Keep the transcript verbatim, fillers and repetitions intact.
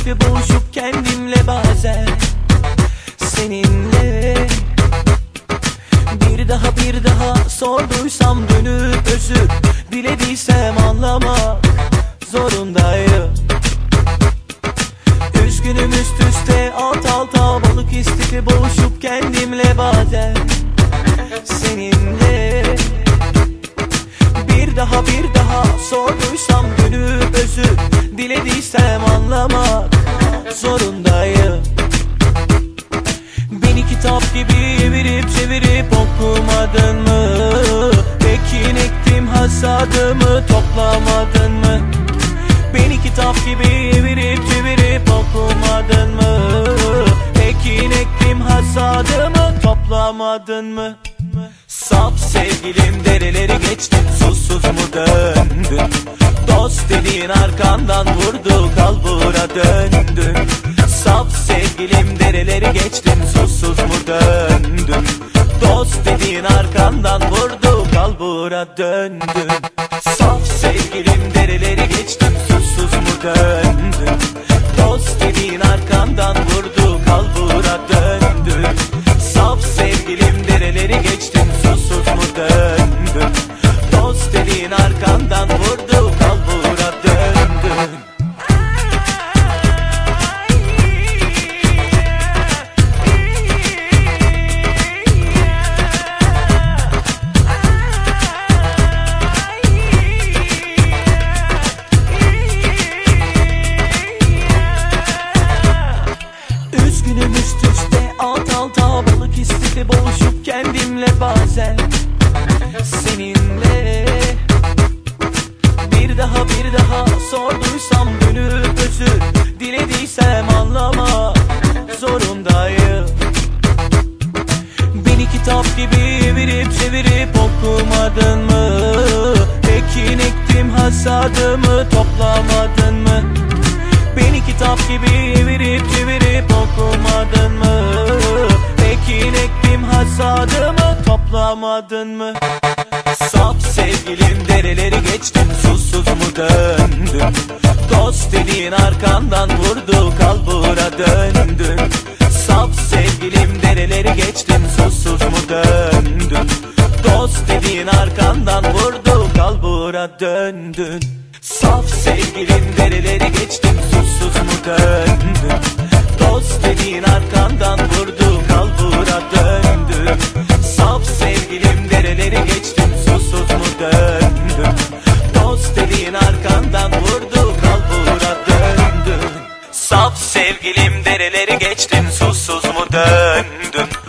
istifli boğuşup kendimle bazen seninle. Bir daha bir daha sorduysam dönüp özür dilediysem anlamak zorundayım. Üzgünüm üst üste alt alta balık istifli boğuşup kendimle bazen seninle. Bir daha bir daha sorduysam dönüp özür dilediysem anlamak zorundayım. Beni kitap gibi evirip çevirip okumadın mı? Ekin ektim hasadımı toplamadın mı? Beni kitap gibi evirip çevirip okumadın mı? Ekin ektim hasadımı toplamadın mı? Saf sevgilim dereleri geçtin, susuz mu döndün? Dost dediğin arkandan vurdu, kalbura döndün. Saf sevgilim dereleri geçtin, susuz mu döndün? Dost dediğin arkandan vurdu, kalbura döndün. Saf sevgilim dereleri geçtin, susuz mu döndün? Dost dediğin arkandan vurdu, kalbura döndün. Saf sevgilim dereleri geçtin, susuz mu döndün? Dost dediğin arkandan vurdu, kalbura döndün. Üzgünüm üst üste alt alta balık istifli boğuşup kendimle bazen seninle. Bir daha bir daha sorduysam dönüp özür dilediysem anlamak zorundayım. Beni kitap gibi evirip çevirip okumadın mı? Ekin ektim hasadımı toplamadın mı? Beni kitap gibi evirip çevirip okumadın mı? Ekin ektim hasadımı toplamadın mı? Saf sevgilim dereleri geçtin, susuz mu döndün? Dost dediğin arkandan vurdu, kalbura döndün. Saf sevgilim dereleri geçtin, susuz mu döndün? Dost dediğin arkandan vurdu, kalbura döndün. Saf sevgilim dereleri geçtin, susuz mu döndün? Dost dediğin arkandan vurdu, kalbura döndün. Saf sevgilim dereleri geçtin, susuz mu döndün? Dost dediğin arkandan vurdu, kalbura döndün. Saf sevgilim dereleri geçtin, susuz mu döndün?